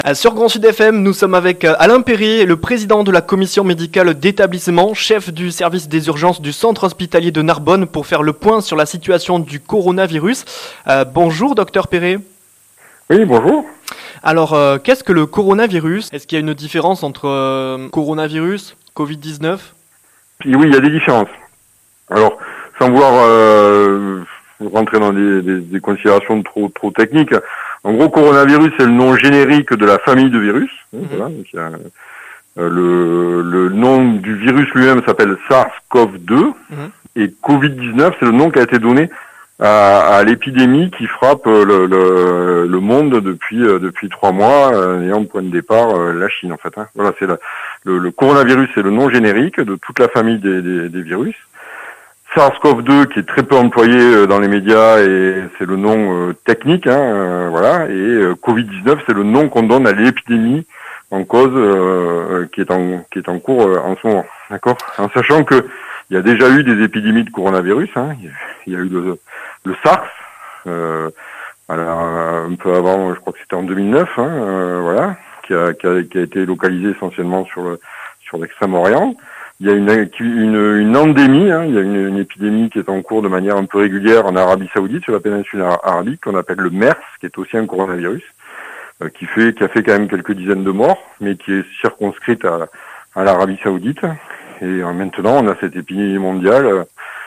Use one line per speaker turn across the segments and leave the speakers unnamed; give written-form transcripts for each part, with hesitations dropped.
Sur Grand Sud FM, nous sommes avec Alain Perrier, le président de la commission médicale d'établissement, chef du service des urgences du centre hospitalier de Narbonne, pour faire le point sur la situation du coronavirus. Bonjour, docteur Perrier.
Oui, bonjour.
Alors, qu'est-ce que le coronavirus? Est-ce qu'il y a une différence entre coronavirus, Covid-19?
Oui, il y a des différences. Alors, sans vouloir rentrer dans des considérations trop techniques, en gros, coronavirus, c'est le nom générique de la famille de virus. Voilà, donc il y a, le nom du virus lui-même s'appelle SARS-CoV-2 et Covid-19, c'est le nom qui a été donné à l'épidémie qui frappe le monde depuis 3 mois, ayant point de départ la Chine en fait. Voilà, c'est le coronavirus, c'est le nom générique de toute la famille des virus. SARS-CoV-2 qui est très peu employé dans les médias et c'est le nom technique, voilà. Et Covid-19 c'est le nom qu'on donne à l'épidémie en cause qui est en cours en ce moment, d'accord. En sachant que il y a déjà eu des épidémies de coronavirus, il y a eu le SARS, un peu avant, je crois que c'était en 2009, voilà, qui a été localisé essentiellement sur l'Extrême-Orient. Il y a une endémie, il y a une épidémie qui est en cours de manière un peu régulière en Arabie Saoudite, sur la péninsule arabique, qu'on appelle le MERS, qui est aussi un coronavirus, qui a fait quand même quelques dizaines de morts, mais qui est circonscrite à l'Arabie Saoudite. Et maintenant, on a cette épidémie mondiale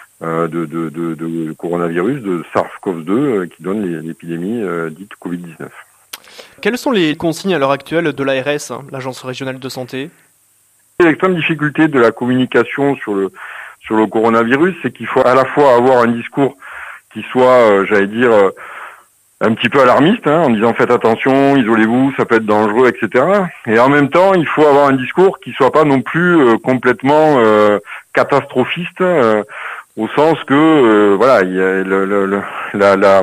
de coronavirus, de SARS-CoV-2, qui donne l'épidémie dite Covid-19.
Quelles sont les consignes à l'heure actuelle de l'ARS, l'Agence régionale de santé?
L'extrême difficulté de la communication sur le coronavirus, c'est qu'il faut à la fois avoir un discours qui soit, j'allais dire, un petit peu alarmiste, en disant faites attention, isolez-vous, ça peut être dangereux, etc. Et en même temps, il faut avoir un discours qui soit pas non plus complètement catastrophiste, au sens que voilà, il y a la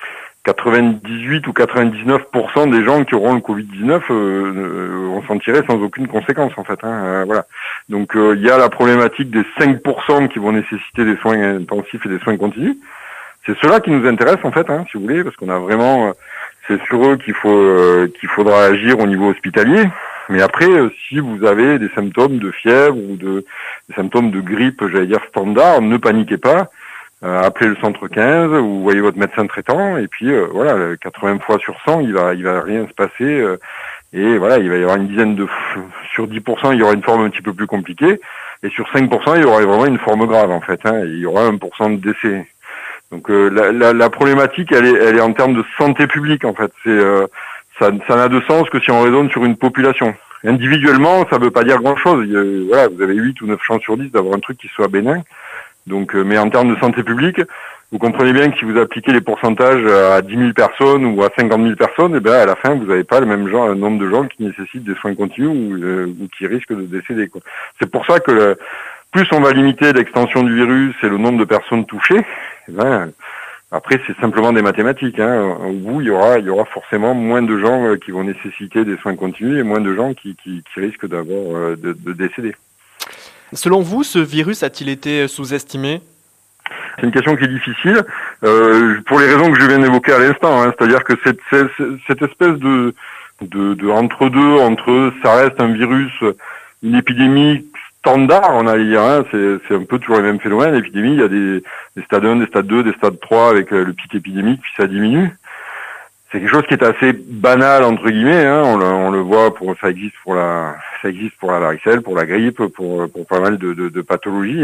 98 ou 99% des gens qui auront le Covid-19 vont s'en tirer sans aucune conséquence en fait. Voilà. Donc il y a la problématique des 5% qui vont nécessiter des soins intensifs et des soins continus. C'est cela qui nous intéresse en fait, si vous voulez, parce qu'on a vraiment, c'est sur eux qu'il faudra agir au niveau hospitalier. Mais après, si vous avez des symptômes de fièvre ou des symptômes de grippe, j'allais dire standard, ne paniquez pas. Appelez le centre 15 ou voyez votre médecin traitant et puis voilà, 80 fois sur 100 il va rien se passer et voilà, il va y avoir une dizaine sur 10% il y aura une forme un petit peu plus compliquée et sur 5% il y aura vraiment une forme grave en fait, et il y aura 1% de décès. Donc la problématique elle est en termes de santé publique en fait, c'est ça n'a de sens que si on raisonne sur une population. Individuellement, ça veut pas dire grand-chose. Voilà, vous avez 8 ou 9 chances sur 10 d'avoir un truc qui soit bénin. Donc, mais en termes de santé publique, vous comprenez bien que si vous appliquez les pourcentages à 10 000 personnes ou à 50 000 personnes, eh ben à la fin, vous n'avez pas le même nombre de gens qui nécessitent des soins continus ou qui risquent de décéder, quoi. C'est pour ça que plus on va limiter l'extension du virus et le nombre de personnes touchées, eh ben, après c'est simplement des mathématiques. Au bout, il y aura forcément moins de gens qui vont nécessiter des soins continus et moins de gens qui risquent d'avoir de décéder.
Selon vous, ce virus a-t-il été sous-estimé?
C'est une question qui est difficile, pour les raisons que je viens d'évoquer à l'instant. C'est-à-dire que cette espèce de entre-deux, entre ça reste un virus, une épidémie standard, on a à dire, c'est un peu toujours les mêmes phénomènes. L'épidémie, il y a des stades 1, des stades 2, des stades 3 avec le pic épidémique, puis ça diminue. C'est quelque chose qui est assez banal entre guillemets, on le voit ça existe pour la varicelle, pour la grippe, pour pas mal de pathologies.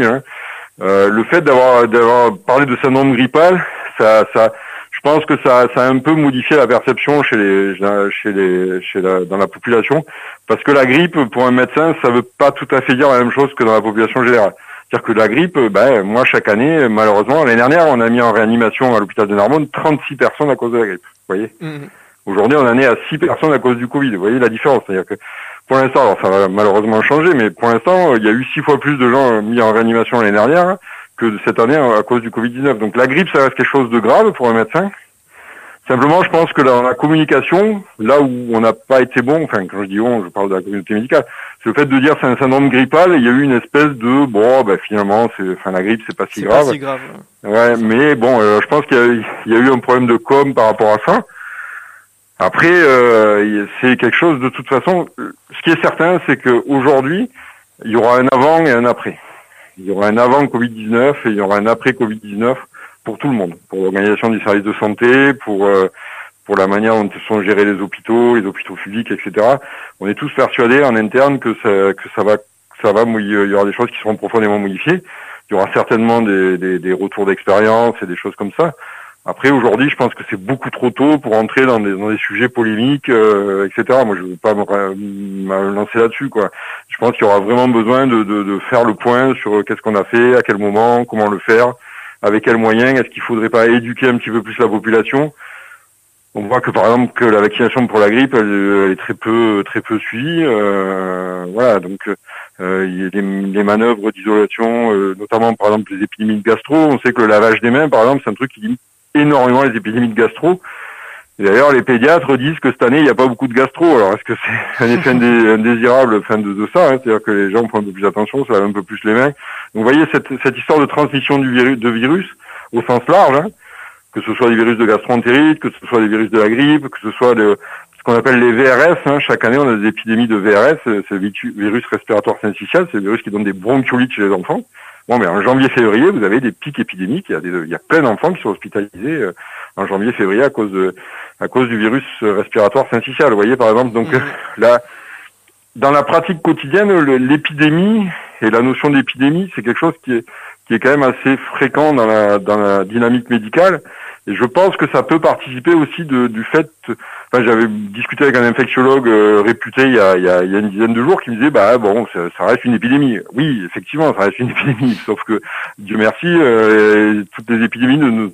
Le fait d'avoir parlé de syndrome grippal, ça je pense que ça a un peu modifié la perception dans la population, parce que la grippe pour un médecin, ça veut pas tout à fait dire la même chose que dans la population générale. C'est-à-dire que la grippe, moi chaque année, malheureusement, l'année dernière, on a mis en réanimation à l'hôpital de Narbonne 36 personnes à cause de la grippe. Vous voyez. Aujourd'hui, on en est à 6 personnes à cause du Covid. Vous voyez la différence. C'est-à-dire que pour l'instant, alors ça va malheureusement changer, mais pour l'instant, il y a eu 6 fois plus de gens mis en réanimation l'année dernière que cette année à cause du Covid-19. Donc la grippe, ça reste quelque chose de grave pour un médecin. Simplement, je pense que dans la communication, là où on n'a pas été bon, enfin quand je dis on, je parle de la communauté médicale, c'est le fait de dire c'est un syndrome grippal, et il y a eu une espèce de finalement la grippe c'est pas si grave.
Pas si grave.
Ouais, mais bon, je pense qu'il y a eu un problème de com par rapport à ça. Après, c'est quelque chose de toute façon. Ce qui est certain, c'est qu'aujourd'hui, il y aura un avant et un après. Il y aura un avant Covid-19 et il y aura un après Covid-19 pour tout le monde, pour l'organisation du service de santé, pour la manière dont sont gérés les hôpitaux publics, etc. On est tous persuadés en interne que ça va, il y aura des choses qui seront profondément modifiées. Il y aura certainement des retours d'expérience et des choses comme ça. Après, aujourd'hui, je pense que c'est beaucoup trop tôt pour entrer dans des sujets polémiques, etc. Moi, je ne veux pas me lancer là-dessus, quoi. Je pense qu'il y aura vraiment besoin de faire le point sur qu'est-ce qu'on a fait, à quel moment, comment le faire, avec quels moyens. Est-ce qu'il faudrait pas éduquer un petit peu plus la population? On voit que, par exemple, que la vaccination pour la grippe, elle est très peu suivie. Voilà, donc il y a les manœuvres d'isolation, notamment, par exemple, les épidémies de gastro. On sait que le lavage des mains, par exemple, c'est un truc qui limite énormément les épidémies de gastro. Et d'ailleurs, les pédiatres disent que cette année, il n'y a pas beaucoup de gastro. Alors, est-ce que c'est un effet indésirable de ça, hein? C'est-à-dire que les gens font un peu plus attention, ça lave un peu plus les mains. Donc, vous voyez, cette histoire de transmission de virus, au sens large, hein, que ce soit des virus de gastroentérite, que ce soit des virus de la grippe, que ce soit ce qu'on appelle les VRS, hein. Chaque année, on a des épidémies de VRS, c'est le virus respiratoire syncytial, c'est le virus qui donne des bronchiolites chez les enfants. Bon, mais en janvier-février, vous avez des pics épidémiques. Il y a plein d'enfants qui sont hospitalisés en janvier-février à cause du virus respiratoire syncytial. Vous voyez, par exemple. Donc là, dans la pratique quotidienne, l'épidémie et la notion d'épidémie, c'est quelque chose qui est quand même assez fréquent dans la dynamique médicale. Et je pense que ça peut participer aussi du fait. Enfin, j'avais discuté avec un infectiologue réputé il y a une dizaine de jours qui me disait bon, ça reste une épidémie. Oui, effectivement, ça reste une épidémie. Sauf que Dieu merci, toutes les épidémies ne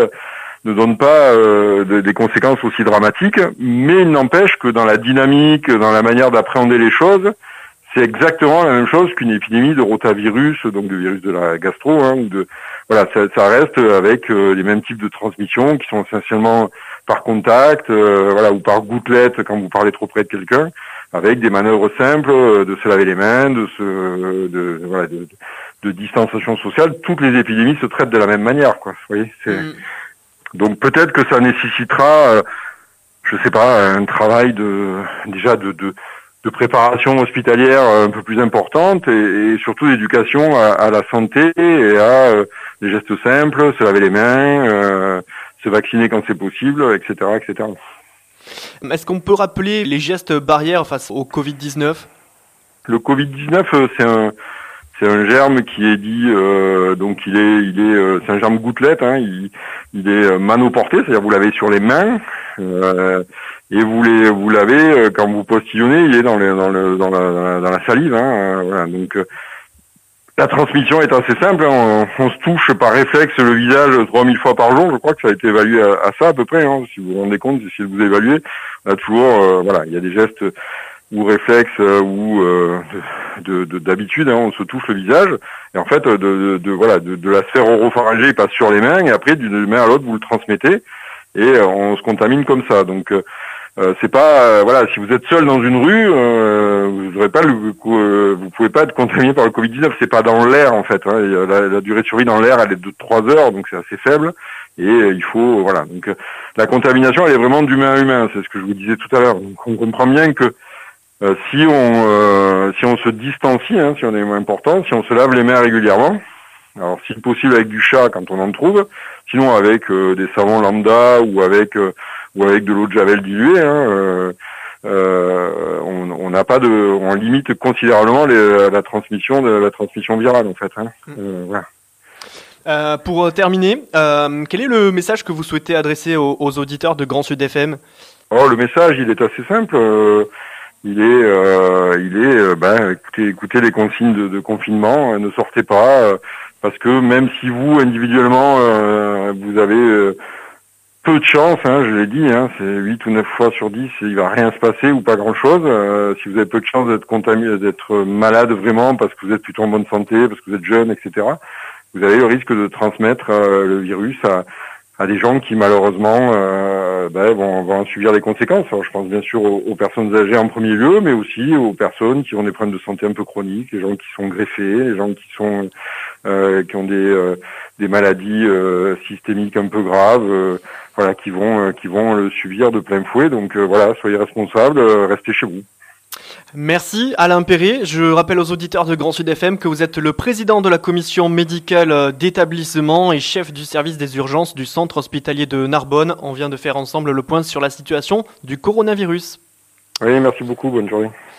donnent pas des conséquences aussi dramatiques. Mais il n'empêche que dans la dynamique, dans la manière d'appréhender les choses, c'est exactement la même chose qu'une épidémie de rotavirus, donc de virus de la gastro, hein, voilà, ça reste avec les mêmes types de transmissions qui sont essentiellement par contact, voilà, ou par gouttelette quand vous parlez trop près de quelqu'un, avec des manœuvres simples de se laver les mains, de distanciation sociale. Toutes les épidémies se traitent de la même manière, quoi. Vous voyez, donc peut-être que ça nécessitera, je sais pas, un travail de préparation hospitalière un peu plus importante et surtout d'éducation à la santé et à des gestes simples, se laver les mains, se vacciner quand c'est possible, etc., etc.
Est-ce qu'on peut rappeler les gestes barrières face au Covid-19?
Le Covid-19, c'est un germe qui est dit, donc c'est un germe gouttelette, hein, il est manoporté, c'est-à-dire vous l'avez sur les mains, et vous l'avez quand vous postillonnez, il est dans la salive, hein, voilà. Donc la transmission est assez simple, hein, on se touche par réflexe le visage 3000 fois par jour, je crois que ça a été évalué à ça à peu près, hein, si vous vous rendez compte, si vous évaluez, on a toujours, voilà, il y a des gestes ou réflexes ou d'habitude, hein, on se touche le visage et en fait de la sphère oropharyngée passe sur les mains et après d'une main à l'autre vous le transmettez et on se contamine comme ça. Donc c'est pas voilà, si vous êtes seul dans une rue, vous aurez pas vous pouvez pas être contaminé par le Covid-19, c'est pas dans l'air en fait, hein, la durée de survie dans l'air elle est de 3 heures donc c'est assez faible et il faut voilà. Donc la contamination elle est vraiment d'humain à humain, c'est ce que je vous disais tout à l'heure. Donc on comprend bien que si on se distancie, hein, si on est moins important, si on se lave les mains régulièrement, alors si possible avec du chat quand on en trouve, sinon avec des savons lambda ou avec de l'eau de javel diluée, hein, on limite considérablement la transmission virale en fait. Hein.
Voilà. Pour terminer, quel est le message que vous souhaitez adresser aux auditeurs de Grand Sud FM?
Oh, le message il est assez simple. Écoutez les consignes de confinement, ne sortez pas, parce que même si vous, individuellement, vous avez peu de chance, hein, je l'ai dit, hein, c'est 8 ou 9 fois sur 10, il va rien se passer ou pas grand-chose. Si vous avez peu de chance d'être contaminé, d'être malade vraiment, parce que vous êtes plutôt en bonne santé, parce que vous êtes jeune, etc., vous avez le risque de transmettre le virus à des gens qui malheureusement vont en subir les conséquences. Alors, je pense bien sûr aux personnes âgées en premier lieu, mais aussi aux personnes qui ont des problèmes de santé un peu chroniques, les gens qui sont greffés, les gens qui ont des maladies systémiques un peu graves, qui vont le subir de plein fouet. Donc soyez responsables, restez chez vous.
Merci Alain Perret. Je rappelle aux auditeurs de Grand Sud FM que vous êtes le président de la commission médicale d'établissement et chef du service des urgences du centre hospitalier de Narbonne. On vient de faire ensemble le point sur la situation du coronavirus.
Oui, merci beaucoup, bonne journée.